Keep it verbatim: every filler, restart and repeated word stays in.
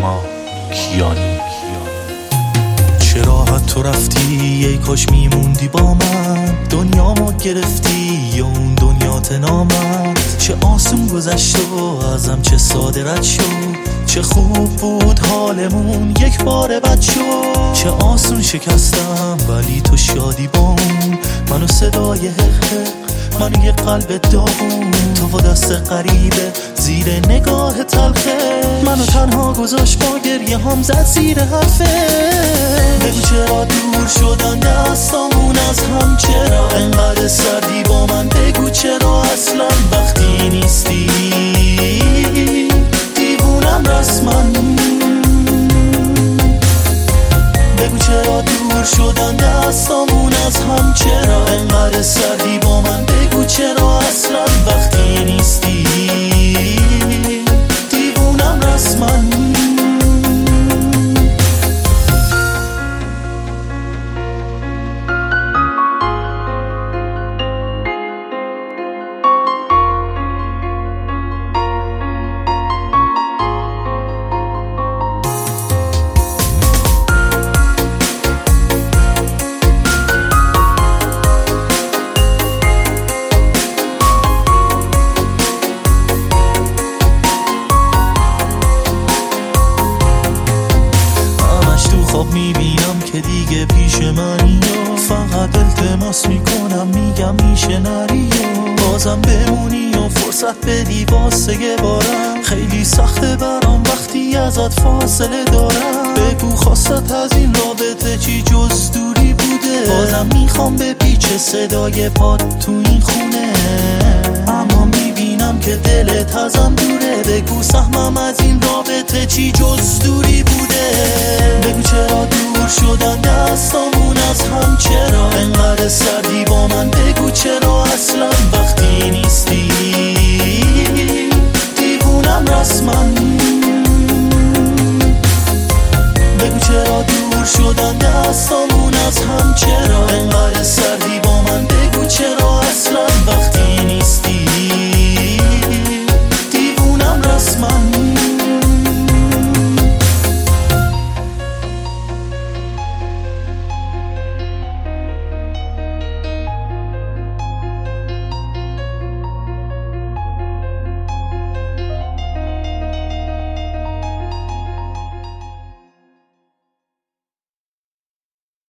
نیما کیانی. چرا تو رفتی ای کاش میموندی با من، دنیامو گرفتی یا اون دنیات نامد. چه آسون گذشت و ازم چه ساده رد شد، چه خوب بود حالمون یک بار بد شد. چه آسون شکستم ولی تو شادی با اون، منو صدای حق منو یه قلب داغون. تو با دست غریبه زیر نگاه تلخه، منو تنها گذاشت با گریه هم زد زیر حرفه. بگو چرا دور شدن دستامون از هم، چرا انقدر سردی با من، بگو چرا اصلا وقتی نیستی دیوونم رسما. بگو چرا دور شدن دستامون از هم، چرا انقدر سردی با من، بگو چرا اصلا وقتی نیستی دیوونم رسما. خواب میبینم که دیگه پیش منی و فقط التماس میکنم میگم میشه نری و بازم بمونی و فرصت بدی واسه یه بارم. خیلی سخته برام وقتی ازت فاصله دارم، بگو خواستت از این رابطه چی جز دوری بوده. بازم میخوام به پیچ صدای پاد تو این خونه، اما میبینم که دلت ازم دوره. بگو سهمم از این رابطه چی جز دوری بوده. بگو چرا دور شدن دستامون از هم، چرا انقدر سردی با من، بگو چرا اصلا وقتی نیستی دیوونم رسما. بگو چرا دور شدن دستامون از هم، چرا انقدر سردی با من، بگو چرا اصلا وقتی نیستی دیوونم رسما.